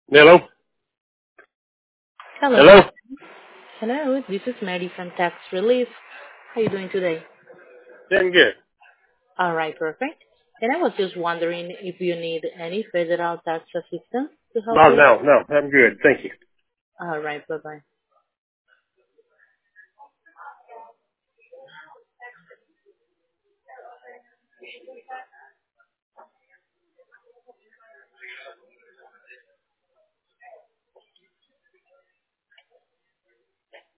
Hello? Hello. Hello? Hello, this is Mary from Tax Relief. How are you doing today? Doing good. All right, perfect. And I was just wondering if you need any federal tax assistance to help Oh, you. no, I'm good. Thank you. All right, bye-bye.